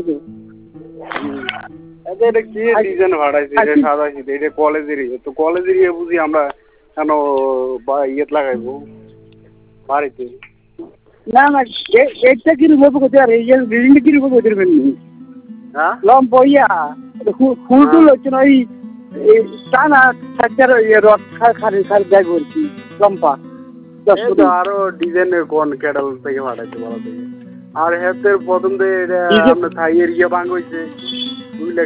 তো এটা কি ডিজাইন ভাড়াইছে এটা সাদাইছে এটা কলেজেরই তো কলেজেরই বুঝি আমরা কেন ইয়েত লাগাইবো বাড়িতে না না এটা কি রূপ করতে আর এই বিল্ডিং কি রূপ করতে পারবেন হ্যাঁ লম বইয়া ফুল টুল হচ্ছে না ওই টানা সাইডটার রড খারি খারি যাই করছি লম্পা আরো ডিজাইনের কোন ক্যাডাল থেকে ভাড়াইছে বলা থেকে আর হেতের প্রথম দিয়ে আপনার থাইয়ের ইয়ে ভাঙ হয়েছে